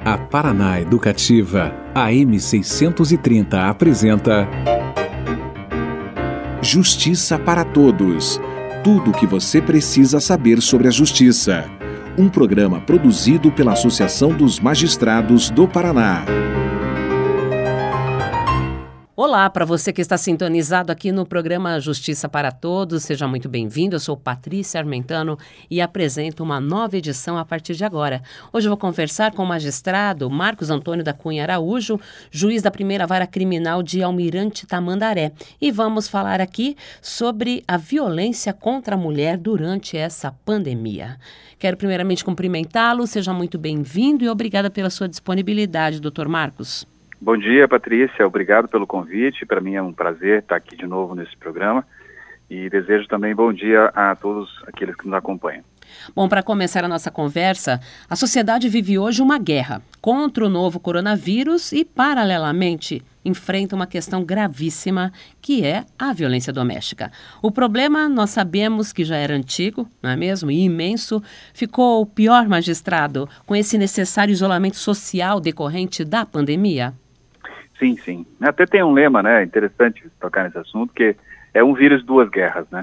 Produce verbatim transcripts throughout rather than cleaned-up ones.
A Paraná Educativa, A M seiscentos e trinta apresenta Justiça para Todos. Tudo o que você precisa saber sobre a justiça. Um programa produzido pela Associação dos Magistrados do Paraná. Olá, para você que está sintonizado aqui no programa Justiça para Todos, seja muito bem-vindo. Eu sou Patrícia Armentano e apresento uma nova edição a partir de agora. Hoje eu vou conversar com o magistrado Marcos Antônio da Cunha Araújo, juiz da primeira vara criminal de Almirante Tamandaré. E vamos falar aqui sobre a violência contra a mulher durante essa pandemia. Quero primeiramente cumprimentá-lo, seja muito bem-vindo e obrigada pela sua disponibilidade, doutor Marcos. Bom dia, Patrícia. Obrigado pelo convite. Para mim é um prazer estar aqui de novo nesse programa e desejo também bom dia a todos aqueles que nos acompanham. Bom, para começar a nossa conversa, a sociedade vive hoje uma guerra contra o novo coronavírus e, paralelamente, enfrenta uma questão gravíssima, que é a violência doméstica. O problema, nós sabemos que já era antigo, não é mesmo? E imenso. Ficou pior, magistrado, com esse necessário isolamento social decorrente da pandemia? Sim, sim. Até tem um lema, né? Interessante tocar nesse assunto, que é um vírus, duas guerras, né?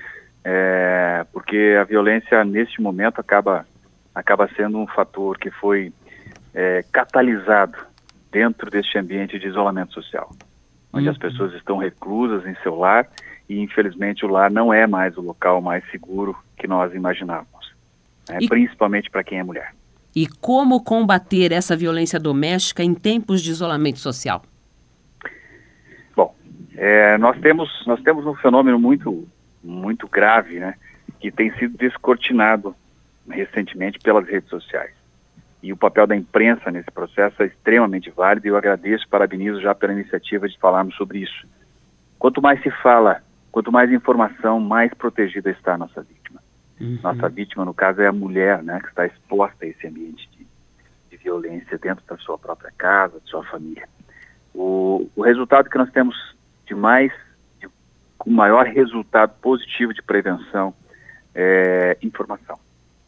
É, porque a violência, neste momento, acaba, acaba sendo um fator que foi é, catalisado dentro deste ambiente de isolamento social, onde uhum. as pessoas estão reclusas em seu lar e, infelizmente, o lar não é mais o local mais seguro que nós imaginávamos, né? E... principalmente para quem é mulher. E como combater essa violência doméstica em tempos de isolamento social? Bom, é, nós temos nós temos um fenômeno muito, muito grave, né, que tem sido descortinado recentemente pelas redes sociais. E o papel da imprensa nesse processo é extremamente válido e eu agradeço, parabenizo já pela iniciativa de falarmos sobre isso. Quanto mais se fala, quanto mais informação, mais protegida está a nossa vítima. Uhum. Nossa vítima, no caso, é a mulher, né, que está exposta a esse ambiente de, de violência dentro da sua própria casa, de sua família. O, o resultado que nós temos de mais, de, o maior resultado positivo de prevenção é informação.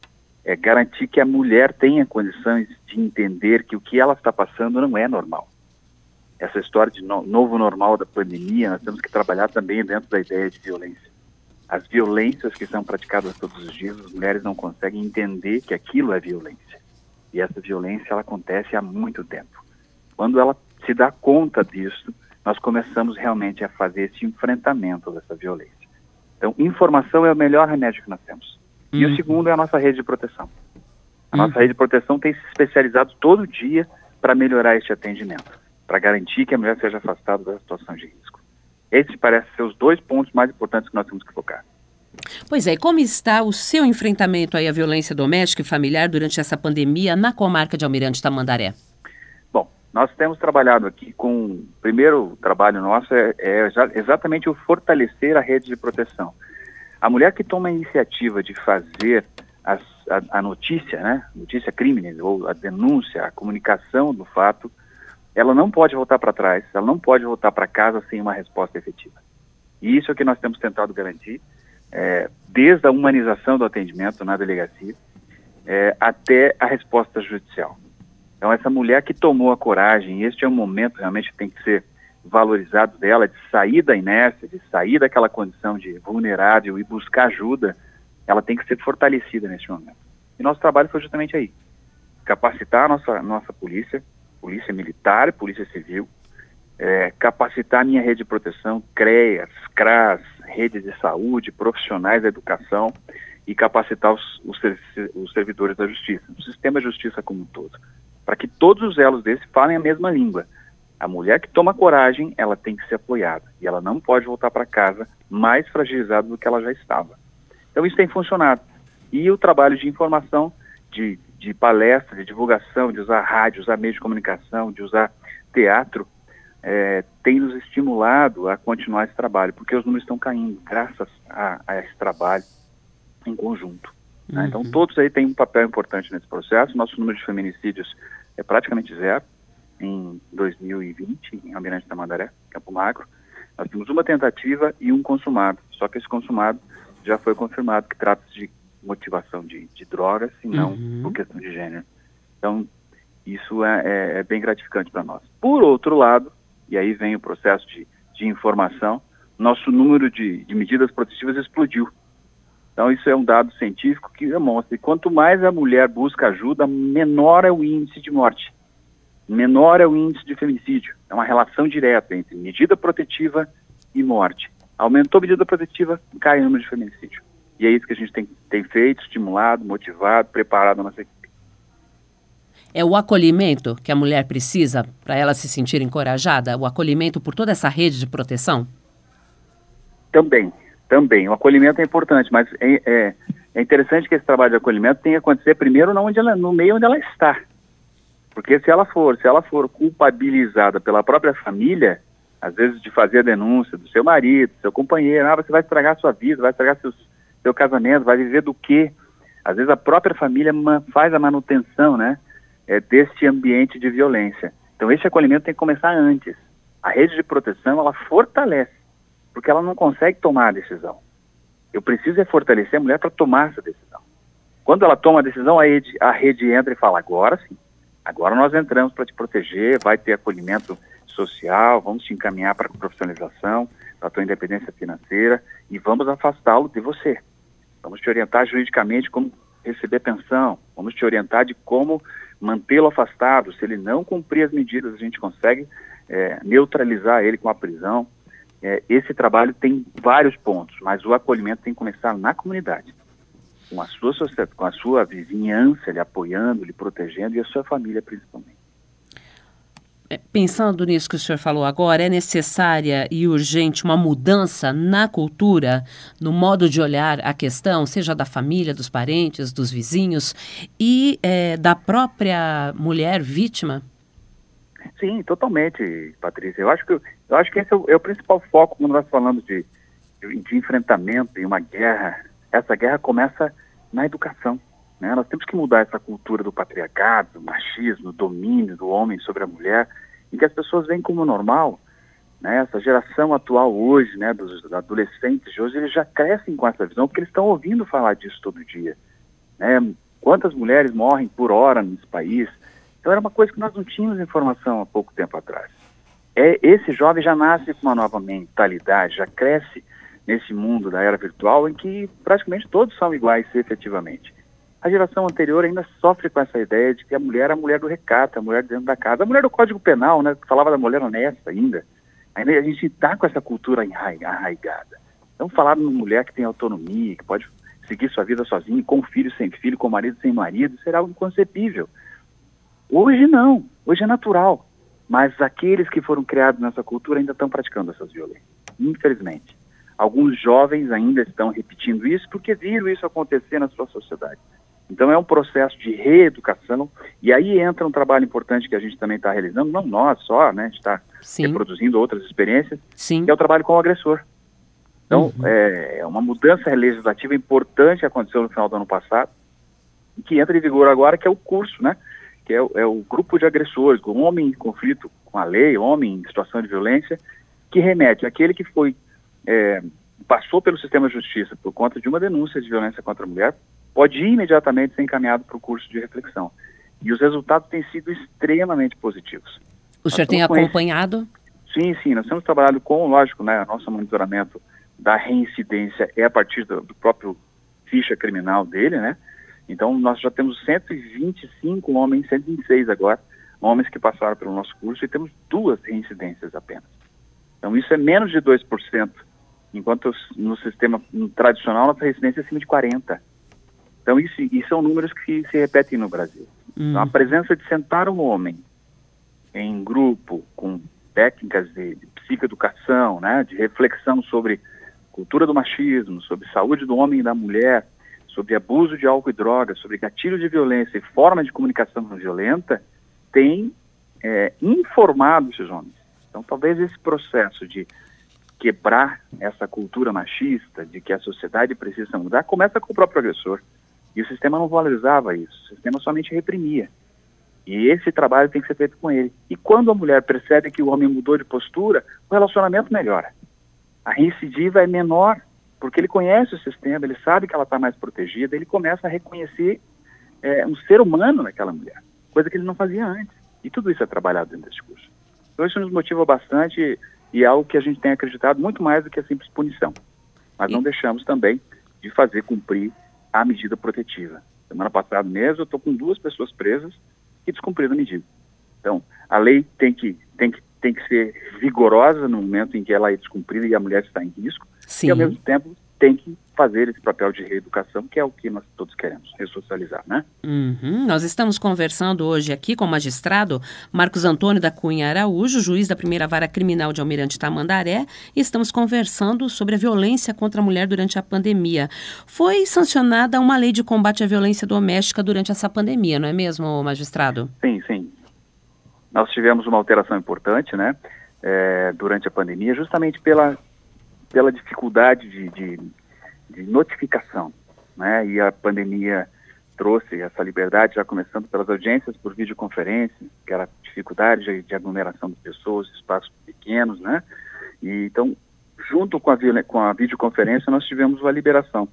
É garantir que a mulher tenha condições de entender que o que ela está passando não é normal. Essa história de no, novo normal da pandemia, nós temos que trabalhar também dentro da ideia de violência. As violências que são praticadas todos os dias, as mulheres não conseguem entender que aquilo é violência. E essa violência, ela acontece há muito tempo. Quando ela se dá conta disso, nós começamos realmente a fazer esse enfrentamento dessa violência. Então, informação é o melhor remédio que nós temos. E uhum. o segundo é a nossa rede de proteção. A uhum. nossa rede de proteção tem se especializado todo dia para melhorar este atendimento, para garantir que a mulher seja afastada da situação de risco. Esses parecem ser os dois pontos mais importantes que nós temos que focar. Pois é, e como está o seu enfrentamento aí à violência doméstica e familiar durante essa pandemia na comarca de Almirante Tamandaré? Bom, nós temos trabalhado aqui com... O primeiro trabalho nosso é, é exatamente o fortalecer a rede de proteção. A mulher que toma a iniciativa de fazer as, a, a notícia, né, notícia crime, ou a denúncia, a comunicação do fato, ela não pode voltar para trás, ela não pode voltar para casa sem uma resposta efetiva. E isso é o que nós temos tentado garantir, é, desde a humanização do atendimento na delegacia, é, até a resposta judicial. Então, essa mulher que tomou a coragem, este é um momento realmente que tem que ser valorizado dela, de sair da inércia, de sair daquela condição de vulnerável e buscar ajuda, ela tem que ser fortalecida neste momento. E nosso trabalho foi justamente aí, capacitar a nossa, nossa polícia, polícia militar, polícia civil, é, capacitar a minha rede de proteção, CREAS, CRAS, rede de saúde, profissionais da educação e capacitar os, os, os servidores da justiça, o sistema de justiça como um todo, para que todos os elos desse falem a mesma língua. A mulher que toma coragem, ela tem que ser apoiada e ela não pode voltar para casa mais fragilizada do que ela já estava. Então isso tem funcionado. E o trabalho de informação, de, de palestra, de divulgação, de usar rádio, usar meio de comunicação, de usar teatro, é, tem nos estimulado a continuar esse trabalho, porque os números estão caindo graças a, a esse trabalho em conjunto. Né? Uhum. Então todos aí têm um papel importante nesse processo. Nosso número de feminicídios é praticamente zero. Em dois mil e vinte, em Almirante Tamandaré, Campo Magro, nós temos uma tentativa e um consumado. Só que esse consumado já foi confirmado que trata-se de motivação de, de drogas e não uhum. por questão de gênero. Então, Isso é, é, é bem gratificante para nós. Por outro lado, e aí vem o processo de, de informação, nosso número de, de medidas protetivas explodiu. Então isso é um dado científico que demonstra que quanto mais a mulher busca ajuda, menor é o índice de morte, menor é o índice de feminicídio. É uma relação direta entre medida protetiva e morte. Aumentou a medida protetiva, cai o número de feminicídio. E é isso que a gente tem, tem feito, estimulado, motivado, preparado a nossa equipe. É o acolhimento que a mulher precisa para ela se sentir encorajada? O acolhimento por toda essa rede de proteção? Também. Também, o acolhimento é importante, mas é, é, é interessante que esse trabalho de acolhimento tenha que acontecer primeiro no, onde ela, no meio onde ela está. Porque se ela for, se ela for culpabilizada pela própria família, às vezes de fazer a denúncia do seu marido, do seu companheiro, ah, você vai estragar a sua vida, vai estragar seus, seu casamento, vai viver do quê? Às vezes a própria família faz a manutenção, né, é, deste ambiente de violência. Então esse acolhimento tem que começar antes. A rede de proteção, ela fortalece, porque ela não consegue tomar a decisão. Eu preciso é fortalecer a mulher para tomar essa decisão. Quando ela toma a decisão, a rede, a rede entra e fala, agora sim, agora nós entramos para te proteger, vai ter acolhimento social, vamos te encaminhar para a profissionalização, para a tua independência financeira e vamos afastá-lo de você. Vamos te orientar juridicamente como receber pensão, vamos te orientar de como mantê-lo afastado. Se ele não cumprir as medidas, a gente consegue é, neutralizar ele com a prisão. É, esse trabalho tem vários pontos, mas o acolhimento tem que começar na comunidade, com a sua sociedade, com a sua vizinhança, lhe apoiando, lhe protegendo e a sua família principalmente. Pensando nisso que o senhor falou agora, é necessária e urgente uma mudança na cultura, no modo de olhar a questão, seja da família, dos parentes, dos vizinhos e é, da própria mulher vítima? Sim, totalmente, Patrícia. Eu acho que, eu acho que esse é o, é o principal foco quando nós falamos de, de, de enfrentamento e uma guerra. Essa guerra começa na educação, né? Nós temos que mudar essa cultura do patriarcado, do machismo, do domínio do homem sobre a mulher, em que as pessoas veem como normal, né? Essa geração atual hoje, né, dos adolescentes de hoje, eles já crescem com essa visão, porque eles estão ouvindo falar disso todo dia, né? Quantas mulheres morrem por hora nesse país? Então era uma coisa que nós não tínhamos informação há pouco tempo atrás. É, esse jovem já nasce com uma nova mentalidade, já cresce nesse mundo da era virtual em que praticamente todos são iguais efetivamente. A geração anterior ainda sofre com essa ideia de que a mulher é a mulher do recato, a mulher dentro da casa, a mulher do Código Penal, né, que falava da mulher honesta ainda. Ainda a gente está com essa cultura arraigada. Então falar de uma mulher que tem autonomia, que pode seguir sua vida sozinha, com filho, sem filho, com marido, sem marido, será algo inconcebível. Hoje não, hoje é natural, mas aqueles que foram criados nessa cultura ainda estão praticando essas violências, infelizmente. Alguns jovens ainda estão repetindo isso porque viram isso acontecer na sua sociedade. Então é um processo de reeducação e aí entra um trabalho importante que a gente também está realizando, não nós só, né, a gente está reproduzindo outras experiências, Sim. que é o trabalho com o agressor. Então uhum. é uma mudança legislativa importante que aconteceu no final do ano passado e que entra em vigor agora, que é o curso, né? que é o, é o grupo de agressores, o homem em conflito com a lei, homem em situação de violência, que remete àquele que foi, é, passou pelo sistema de justiça por conta de uma denúncia de violência contra a mulher, pode imediatamente ser encaminhado para o curso de reflexão. E os resultados têm sido extremamente positivos. O senhor tem acompanhado? Sim, sim, nós temos trabalhado com, lógico, né, nosso monitoramento da reincidência é a partir do, do próprio ficha criminal dele, né? Então, nós já temos cento e vinte e cinco homens, cento e vinte e seis agora, homens que passaram pelo nosso curso e temos duas reincidências apenas. Então, isso é menos de dois por cento, enquanto no sistema tradicional, nossa reincidência é acima de quarenta por cento. Então, isso, isso são números que se repetem no Brasil. Hum. Então, a presença de sentar um homem em grupo, com técnicas de, de psicoeducação, né, de reflexão sobre cultura do machismo, sobre saúde do homem e da mulher, sobre abuso de álcool e drogas, sobre gatilho de violência e forma de comunicação não violenta, tem é, informado esses homens. Então, talvez esse processo de quebrar essa cultura machista, de que a sociedade precisa mudar, começa com o próprio agressor. E o sistema não valorizava isso, o sistema somente reprimia. E esse trabalho tem que ser feito com ele. E quando a mulher percebe que o homem mudou de postura, o relacionamento melhora. A recidiva é menor, porque ele conhece o sistema, ele sabe que ela está mais protegida, ele começa a reconhecer é, um ser humano naquela mulher. coisa que ele não fazia antes. E tudo isso é trabalhado dentro desse curso. Então isso nos motiva bastante e é algo que a gente tem acreditado muito mais do que a simples punição. Mas não deixamos também de fazer cumprir a medida protetiva. Semana passada mesmo eu estou com duas pessoas presas que descumpriram a medida. Então, a lei tem que, tem que, tem que ser vigorosa no momento em que ela é descumprida e a mulher está em risco. Sim. E, ao mesmo tempo, tem que fazer esse papel de reeducação, que é o que nós todos queremos, ressocializar, né? Uhum. Nós estamos conversando hoje aqui com o magistrado Marcos Antônio da Cunha Araújo, juiz da primeira vara criminal de Almirante Tamandaré, e estamos conversando sobre a violência contra a mulher durante a pandemia. Foi sancionada uma lei de combate à violência doméstica durante essa pandemia, não é mesmo, magistrado? Sim, sim. Nós tivemos uma alteração importante, né, é, durante a pandemia, justamente pela, pela dificuldade de, de, de notificação, né, e a pandemia trouxe essa liberdade, já começando pelas audiências por videoconferência, que era dificuldade de, de aglomeração de pessoas, espaços pequenos, né, e então, junto com a, com a videoconferência, nós tivemos uma liberação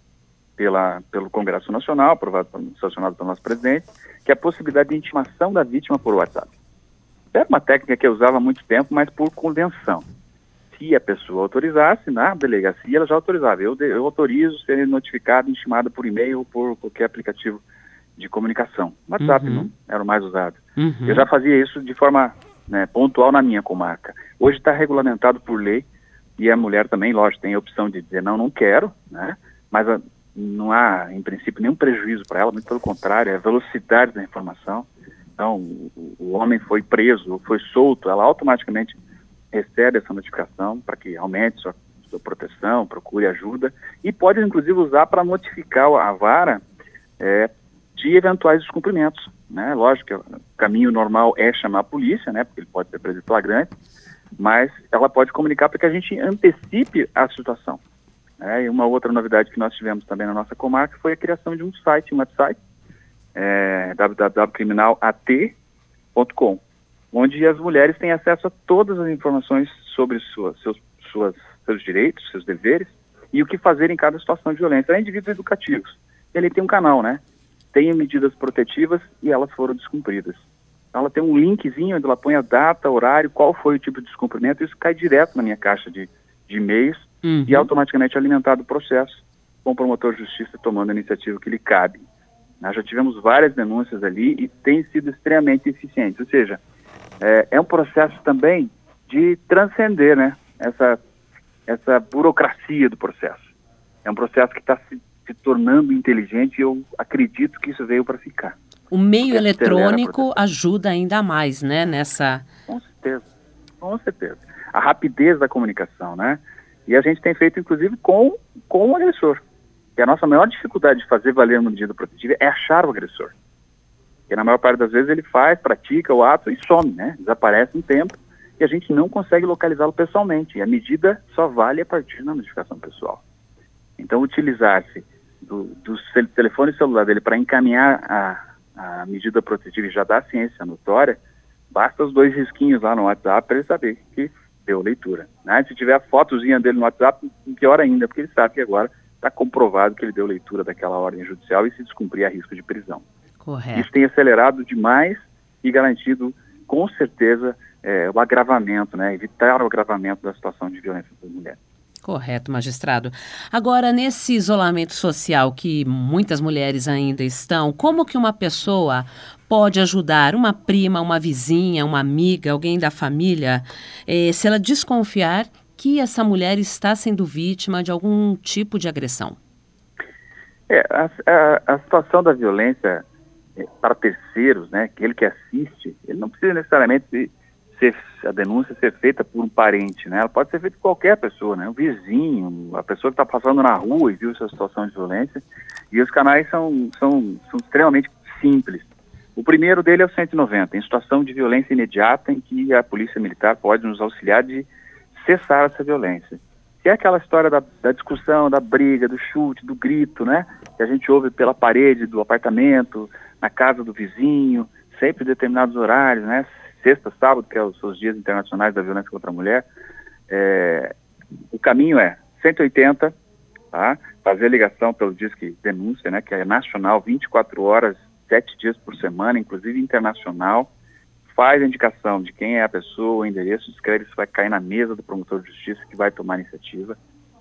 pela, pelo Congresso Nacional, aprovado, sancionado pelo nosso presidente, que é a possibilidade de intimação da vítima por WhatsApp. Era uma técnica que eu usava há muito tempo, mas por convenção. Se a pessoa autorizasse, na delegacia ela já autorizava. Eu, eu autorizo ser notificado, intimada por e-mail ou por qualquer aplicativo de comunicação. WhatsApp uhum. não era o mais usado. Uhum. Eu já fazia isso de forma, né, pontual na minha comarca. Hoje está regulamentado por lei e a mulher também, lógico, tem a opção de dizer não, não quero, né? Mas a, não há, em princípio, nenhum prejuízo para ela, muito pelo contrário, é a velocidade da informação. Então, o, o homem foi preso, foi solto, ela automaticamente recebe essa notificação para que aumente sua, sua proteção, procure ajuda e pode, inclusive, usar para notificar a vara é, de eventuais descumprimentos, né? Lógico que o caminho normal é chamar a polícia, né? Porque ele pode ser preso em flagrante, mas ela pode comunicar para que a gente antecipe a situação. É, e uma outra novidade que nós tivemos também na nossa comarca foi a criação de um site, um website, é, w w w ponto criminal a t ponto com, onde as mulheres têm acesso a todas as informações sobre suas, seus, suas, seus direitos, seus deveres e o que fazer em cada situação de violência. É indivíduos educativos. Ele tem um canal, né? Tem medidas protetivas e elas foram descumpridas. Ela tem um linkzinho onde ela põe a data, horário, qual foi o tipo de descumprimento, isso cai direto na minha caixa de, de e-mails uhum. e automaticamente alimentado o processo com o promotor de justiça tomando a iniciativa que lhe cabe. Nós já tivemos várias denúncias ali e tem sido extremamente eficiente. Ou seja, é, é um processo também de transcender, né, essa, essa burocracia do processo. É um processo que está se, se tornando inteligente e eu acredito que isso veio para ficar. O meio eletrônico ajuda ainda mais, né, nessa... Com certeza, com certeza. A rapidez da comunicação, né? E a gente tem feito, inclusive, com, com o agressor. E a nossa maior dificuldade de fazer valer uma medida protetiva é achar o agressor. Porque na maior parte das vezes ele faz, pratica o ato e some, né? Desaparece um tempo e a gente não consegue localizá-lo pessoalmente. E a medida só vale a partir da notificação pessoal. Então, utilizar-se do, do telefone celular dele para encaminhar a, a medida protetiva e já dar ciência notória, basta os dois risquinhos lá no WhatsApp para ele saber que deu leitura. Né? Se tiver a fotozinha dele no WhatsApp, pior ainda, porque ele sabe que agora está comprovado que ele deu leitura daquela ordem judicial e se descumprir a risco de prisão. Correto. Isso tem acelerado demais e garantido, com certeza, é, o agravamento, né? Evitar o agravamento da situação de violência das mulheres. Correto, magistrado. Agora, nesse isolamento social que muitas mulheres ainda estão, como que uma pessoa pode ajudar uma prima, uma vizinha, uma amiga, alguém da família, eh, se ela desconfiar que essa mulher está sendo vítima de algum tipo de agressão? É, a, a, a situação da violência é, para terceiros, né, aquele que assiste, ele não precisa necessariamente ser, ser, a denúncia ser feita por um parente, né? Ela pode ser feita por qualquer pessoa, né? Um vizinho, a pessoa que está passando na rua e viu essa situação de violência. E os canais são, são, são extremamente simples. O primeiro dele é o cento e noventa, em situação de violência imediata em que a polícia militar pode nos auxiliar de cessar essa violência. Que é aquela história da, da discussão, da briga, do chute, do grito, né? Que a gente ouve pela parede do apartamento, na casa do vizinho, sempre em determinados horários, né? Sexta, sábado, que é os, os dias internacionais da violência contra a mulher. É, o caminho é cento e oitenta, tá? Fazer a ligação pelo Disque Denúncia, né? Que é nacional, vinte e quatro horas sete dias por semana, inclusive internacional, faz a indicação de quem é a pessoa, o endereço, escreve, isso vai cair na mesa do promotor de justiça que vai tomar a iniciativa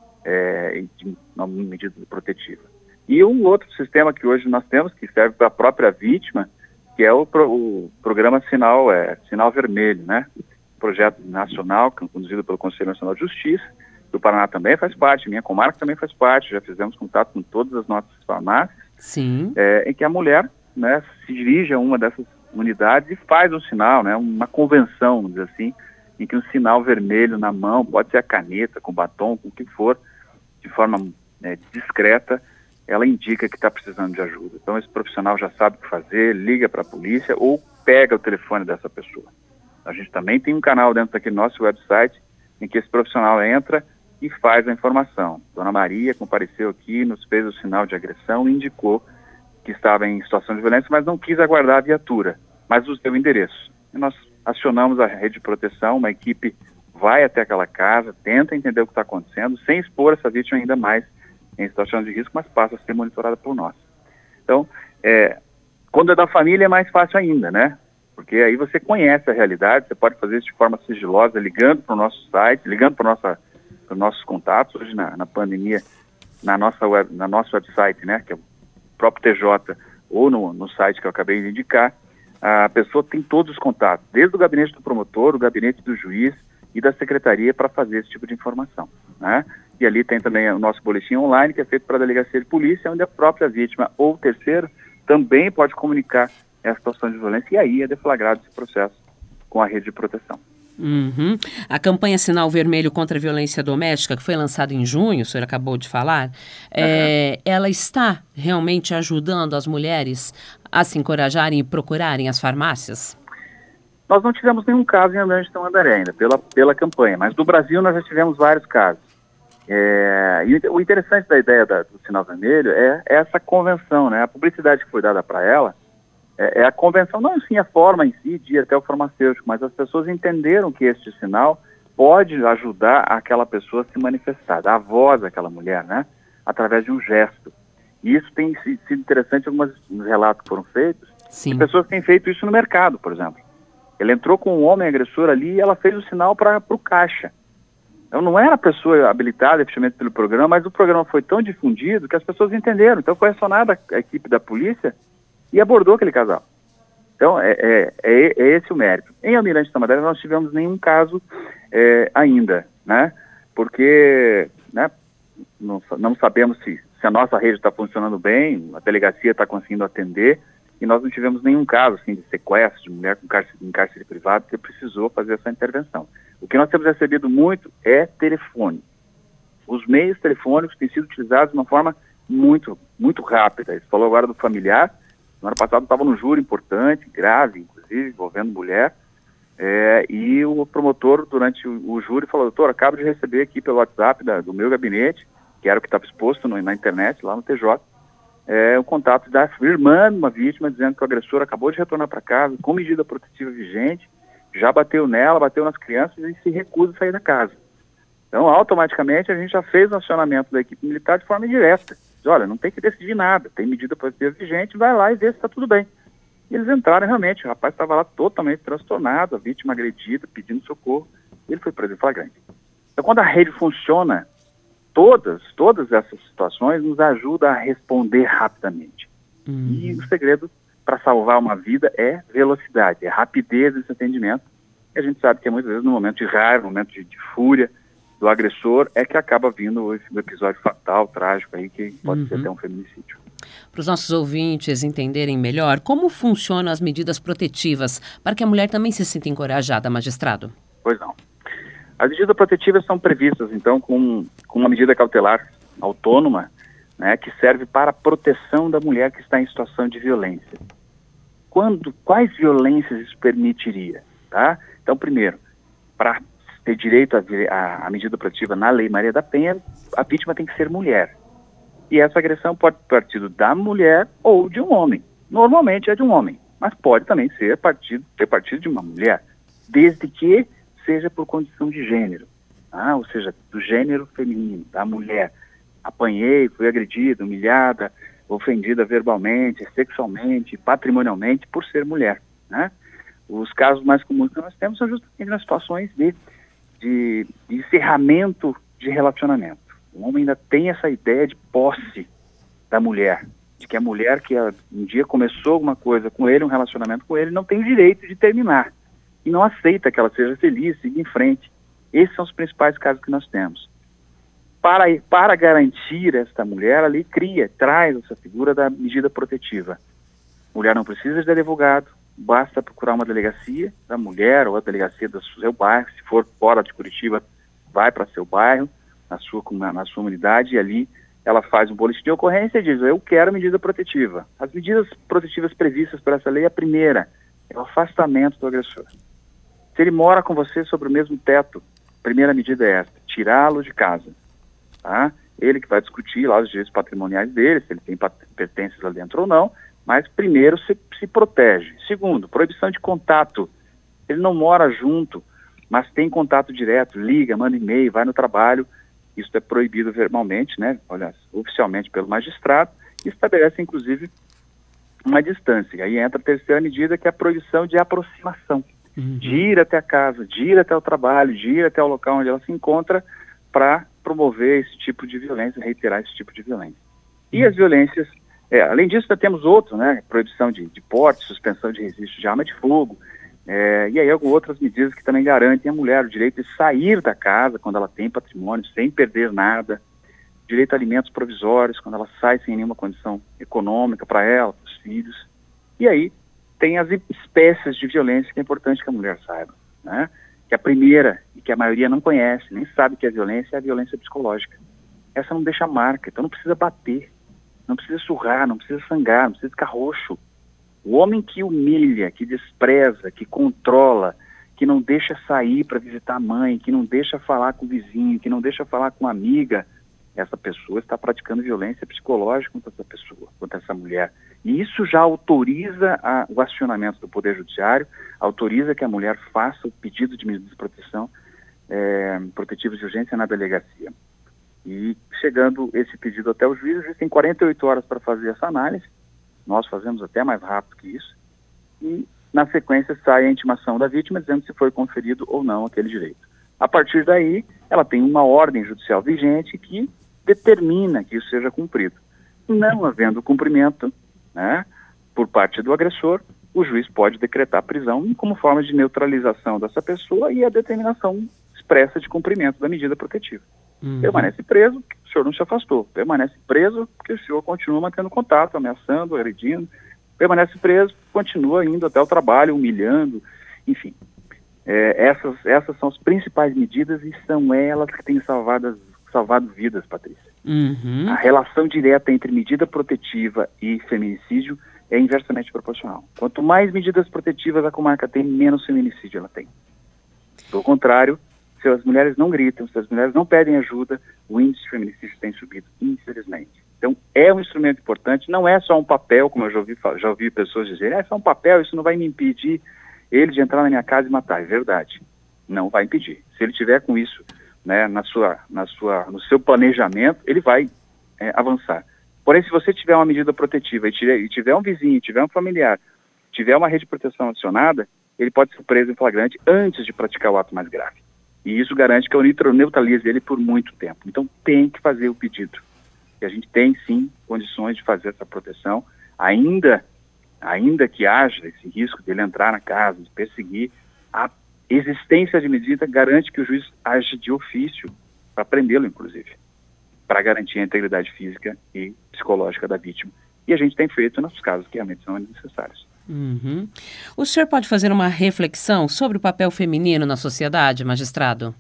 é, de uma medida protetiva. E um outro sistema que hoje nós temos, que serve para a própria vítima, que é o, pro, o programa Sinal, é, Sinal Vermelho, né? Projeto nacional, conduzido pelo Conselho Nacional de Justiça, do Paraná também faz parte, minha comarca também faz parte, já fizemos contato com todas as nossas farmácias, Sim. É, em que a mulher, né, se dirige a uma dessas unidades e faz um sinal, né, uma convenção, vamos dizer assim, em que um sinal vermelho na mão, pode ser a caneta, com batom, com o que for, de forma né, discreta, ela indica que está precisando de ajuda. Então esse profissional já sabe o que fazer, liga para a polícia ou pega o telefone dessa pessoa. A gente também tem um canal dentro daquele nosso website em que esse profissional entra e faz a informação. Dona Maria compareceu aqui, nos fez o sinal de agressão e indicou que estava em situação de violência, mas não quis aguardar a viatura, mas o seu endereço. E nós acionamos a rede de proteção, uma equipe vai até aquela casa, tenta entender o que está acontecendo, sem expor essa vítima ainda mais em situação de risco, mas passa a ser monitorada por nós. Então, é, quando é da família é mais fácil ainda, né? Porque aí você conhece a realidade, você pode fazer isso de forma sigilosa, ligando para o nosso site, ligando para nossa, os nossos contatos. Hoje na, na pandemia, na nossa web, na nosso website, né, que é o próprio T J, ou no, no site que eu acabei de indicar, a pessoa tem todos os contatos, desde o gabinete do promotor, o gabinete do juiz e da secretaria para fazer esse tipo de informação, né? E ali tem também o nosso boletim online, que é feito para a delegacia de polícia, onde a própria vítima ou o terceiro também pode comunicar essa situação de violência, e aí é deflagrado esse processo com a rede de proteção. Uhum. A campanha Sinal Vermelho contra a Violência Doméstica, que foi lançada em junho, o senhor acabou de falar, é, ela está realmente ajudando as mulheres a se encorajarem e procurarem as farmácias? Nós não tivemos nenhum caso em Almirante Tamandaré ainda, pela, pela campanha, mas do Brasil nós já tivemos vários casos. É, e o interessante da ideia da, do Sinal Vermelho é, é essa convenção, né? A publicidade que foi dada para ela é, é a convenção, não sim a forma em si de ir até o farmacêutico, mas as pessoas entenderam que este sinal pode ajudar aquela pessoa a se manifestar, dar a voz àquela mulher, né? Através de um gesto. E isso tem sido interessante, alguns relatos que foram feitos, Sim. de pessoas que têm feito isso no mercado, por exemplo. Ele entrou com um homem agressor ali e ela fez o sinal para o caixa. Então não era a pessoa habilitada efetivamente pelo programa, mas o programa foi tão difundido que as pessoas entenderam. Então foi acionada a equipe da polícia e abordou aquele casal. Então é, é, é, é esse o mérito. Em Almirante Tamandaré nós tivemos nenhum caso é, ainda, né? Porque né, não, não sabemos se, se a nossa rede está funcionando bem, a delegacia está conseguindo atender, e nós não tivemos nenhum caso assim, de sequestro de mulher com cárcere, em cárcere privado que precisou fazer essa intervenção. O que nós temos recebido muito é telefone. Os meios telefônicos têm sido utilizados de uma forma muito, muito rápida. Você falou agora do familiar. No ano passado estava num júri importante, grave, inclusive, envolvendo mulher. É, e o promotor, durante o, o júri, falou: doutor, acabo de receber aqui pelo WhatsApp da, do meu gabinete, que era o que estava exposto no, na internet, lá no T J, é, o contato da irmã de uma vítima, dizendo que o agressor acabou de retornar para casa com medida protetiva vigente, já bateu nela, bateu nas crianças e se recusa a sair da casa. Então, automaticamente, a gente já fez o acionamento da equipe militar de forma direta. Diz, olha, não tem que decidir nada, tem medida protetiva vigente, vai lá e vê se está tudo bem. E eles entraram realmente, o rapaz estava lá totalmente transtornado, a vítima agredida, pedindo socorro, e ele foi preso em flagrante. Então, quando a rede funciona, todas, todas essas situações nos ajudam a responder rapidamente. Uhum. E o segredo para salvar uma vida é velocidade, é rapidez nesse atendimento. E a gente sabe que muitas vezes no momento de raiva, no momento de, de fúria do agressor, é que acaba vindo o episódio fatal, trágico, aí, que pode uhum. ser até um feminicídio. Para os nossos ouvintes entenderem melhor, como funcionam as medidas protetivas para que a mulher também se sinta encorajada, magistrado? Pois não. As medidas protetivas são previstas, então, com, com uma medida cautelar autônoma, né, que serve para a proteção da mulher que está em situação de violência. Quando, quais violências isso permitiria? Tá? Então, primeiro, para ter direito à medida protetiva na Lei Maria da Penha, a vítima tem que ser mulher. E essa agressão pode partir da mulher ou de um homem. Normalmente é de um homem, mas pode também ser partido, ter partido de uma mulher, desde que seja por condição de gênero, ah, ou seja, do gênero feminino, da mulher. Apanhei, fui agredida, humilhada, ofendida verbalmente, sexualmente, patrimonialmente por ser mulher, né? Os casos mais comuns que nós temos são justamente nas situações de, de, de encerramento de relacionamento. O homem ainda tem essa ideia de posse da mulher, de que a mulher que um dia começou alguma coisa com ele, um relacionamento com ele, não tem o direito de terminar. E não aceita que ela seja feliz, siga em frente. Esses são os principais casos que nós temos. Para, para garantir esta mulher, ali cria, traz essa figura da medida protetiva. A mulher não precisa de advogado, basta procurar uma delegacia da mulher ou a delegacia do seu bairro. Se for fora de Curitiba, vai para seu bairro, na sua, na, na sua unidade, e ali ela faz um boletim de ocorrência e diz: eu quero medida protetiva. As medidas protetivas previstas por essa lei, a primeira é o afastamento do agressor. Se ele mora com você sobre o mesmo teto, a primeira medida é esta: tirá-lo de casa. Tá? Ele que vai discutir lá os direitos patrimoniais dele, se ele tem pertences lá dentro ou não, mas primeiro se, se protege. Segundo, proibição de contato. Ele não mora junto, mas tem contato direto, liga, manda e-mail, vai no trabalho. Isso é proibido verbalmente, né? Olha, oficialmente pelo magistrado, e estabelece, inclusive, uma distância. Aí entra a terceira medida, que é a proibição de aproximação. Uhum. De ir até a casa, de ir até o trabalho, de ir até o local onde ela se encontra, para promover esse tipo de violência, reiterar esse tipo de violência. E as violências, é, além disso, nós temos outros, né? Proibição de, de porte, suspensão de registro de arma de fogo, é, e aí algumas outras medidas que também garantem à mulher o direito de sair da casa quando ela tem patrimônio, sem perder nada, direito a alimentos provisórios, quando ela sai sem nenhuma condição econômica para ela, para os filhos. E aí tem as espécies de violência que é importante que a mulher saiba, né? Que a primeira, e que a maioria não conhece, nem sabe que é violência, é a violência psicológica. Essa não deixa marca, então não precisa bater, não precisa surrar, não precisa sangrar, não precisa ficar roxo. O homem que humilha, que despreza, que controla, que não deixa sair para visitar a mãe, que não deixa falar com o vizinho, que não deixa falar com a amiga, essa pessoa está praticando violência psicológica contra essa pessoa, contra essa mulher. E isso já autoriza a, o acionamento do Poder Judiciário, autoriza que a mulher faça o pedido de medidas de proteção, é, protetivas de urgência na delegacia. E chegando esse pedido até o juiz, o juiz tem quarenta e oito horas para fazer essa análise, nós fazemos até mais rápido que isso, e na sequência sai a intimação da vítima dizendo se foi conferido ou não aquele direito. A partir daí, ela tem uma ordem judicial vigente que determina que isso seja cumprido. Não havendo cumprimento, né, por parte do agressor, o juiz pode decretar prisão como forma de neutralização dessa pessoa e a determinação expressa de cumprimento da medida protetiva. Uhum. Permanece preso, o senhor não se afastou. Permanece preso porque o senhor continua mantendo contato, ameaçando, agredindo. Permanece preso, continua indo até o trabalho, humilhando, enfim. É, essas, essas são as principais medidas e são elas que têm salvado, salvado vidas, Patrícia. Uhum. A relação direta entre medida protetiva e feminicídio é inversamente proporcional. Quanto mais medidas protetivas a comarca tem, menos feminicídio ela tem. Do contrário, se as mulheres não gritam, se as mulheres não pedem ajuda, o índice de feminicídio tem subido, infelizmente. Então, é um instrumento importante, não é só um papel, como eu já ouvi, já ouvi pessoas dizerem, é só um papel, isso não vai me impedir ele de entrar na minha casa e matar. É verdade, não vai impedir. Se ele tiver com isso, né, na sua, na sua, no seu planejamento, ele vai é, avançar. Porém, se você tiver uma medida protetiva e tiver, e tiver um vizinho, tiver um familiar, tiver uma rede de proteção adicionada, ele pode ser preso em flagrante antes de praticar o ato mais grave. E isso garante que eu neutralize ele por muito tempo. Então, tem que fazer o pedido. E a gente tem, sim, condições de fazer essa proteção, ainda, ainda que haja esse risco dele entrar na casa, de perseguir, a existência de medida garante que o juiz age de ofício para prendê-lo, inclusive, para garantir a integridade física e psicológica da vítima. E a gente tem feito nos casos que realmente são necessários. Uhum. O senhor pode fazer uma reflexão sobre o papel feminino na sociedade, magistrado?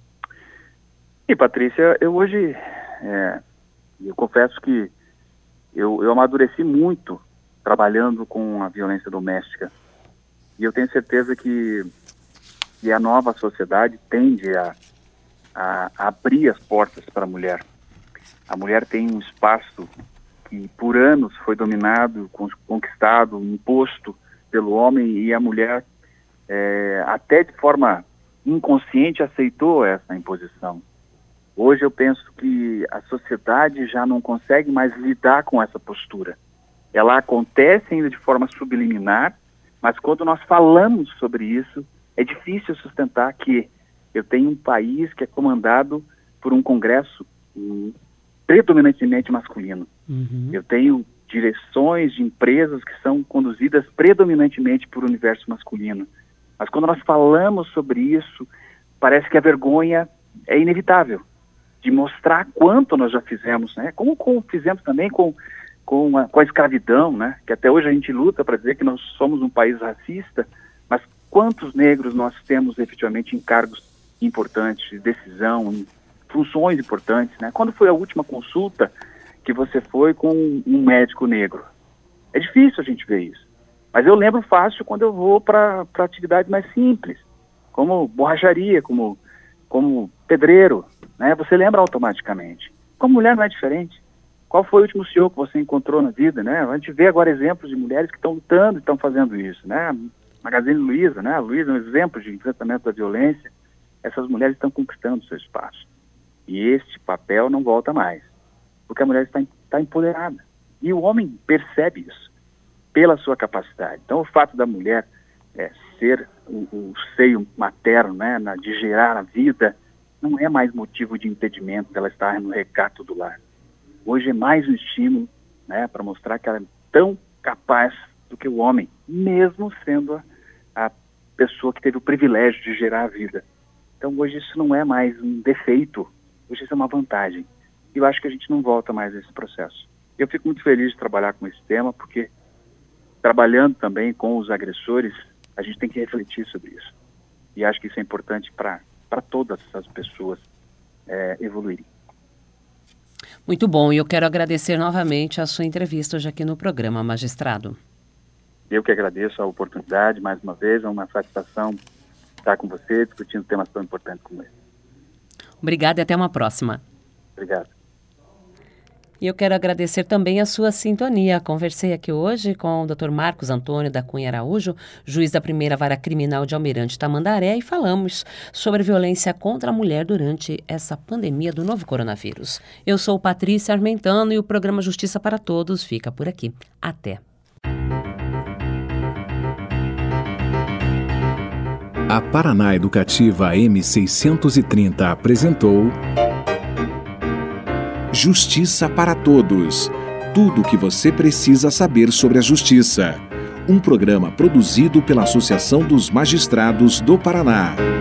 E, Patrícia, eu hoje, é, eu confesso que eu, eu amadureci muito trabalhando com a violência doméstica. E eu tenho certeza que, que a nova sociedade tende a, a, a abrir as portas para a mulher. A mulher tem um espaço que por anos foi dominado, conquistado, imposto pelo homem, e a mulher é, até de forma inconsciente aceitou essa imposição. Hoje eu penso que a sociedade já não consegue mais lidar com essa postura. ela acontece ainda de forma subliminar, mas quando nós falamos sobre isso, é difícil sustentar que eu tenho um país que é comandado por um Congresso um, predominantemente masculino. Uhum. Eu tenho direções de empresas que são conduzidas predominantemente por universo masculino. Mas quando nós falamos sobre isso, parece que a vergonha é inevitável de mostrar quanto nós já fizemos, né? Como, como fizemos também com, com, a, com a escravidão, né? Que até hoje a gente luta para dizer que nós somos um país racista, mas quantos negros nós temos efetivamente em cargos importantes, de decisão, em funções importantes, né? Quando foi a última consulta que você foi com um médico negro? É difícil a gente ver isso. Mas eu lembro fácil quando eu vou para atividades mais simples, como borracharia, como, como pedreiro, né? Você lembra automaticamente. Com a mulher não é diferente. Qual foi o último senhor que você encontrou na vida, né? A gente vê agora exemplos de mulheres que estão lutando e estão fazendo isso, né? Magazine Luiza, né? A Luiza é um exemplo de enfrentamento da violência. Essas mulheres estão conquistando o seu espaço. E este papel não volta mais, porque a mulher está, está empoderada. E o homem percebe isso, pela sua capacidade. Então, o fato da mulher é, ser o, o seio materno, né, na, de gerar a vida, não é mais motivo de impedimento dela estar no recato do lar. Hoje é mais um estímulo, né, para mostrar que ela é tão capaz do que o homem, mesmo sendo a, a pessoa que teve o privilégio de gerar a vida. Então, hoje isso não é mais um defeito, hoje isso é uma vantagem. E eu acho que a gente não volta mais a esse processo. Eu fico muito feliz de trabalhar com esse tema, porque trabalhando também com os agressores, a gente tem que refletir sobre isso. E acho que isso é importante para para todas as pessoas é, evoluírem. Muito bom, e eu quero agradecer novamente a sua entrevista hoje aqui no programa, magistrado. Eu que agradeço a oportunidade, mais uma vez, é uma satisfação estar com você discutindo temas tão importantes como esse. Obrigada e até uma próxima. Obrigado. E eu quero agradecer também a sua sintonia. Conversei aqui hoje com o doutor Marcos Antônio da Cunha Araújo, juiz da primeira vara criminal de Almirante Tamandaré, e falamos sobre violência contra a mulher durante essa pandemia do novo coronavírus. Eu sou Patrícia Armentano e o programa Justiça para Todos fica por aqui. Até. A Paraná Educativa M seiscentos e trinta apresentou Justiça para Todos. Tudo o que você precisa saber sobre a justiça. Um programa produzido pela Associação dos Magistrados do Paraná.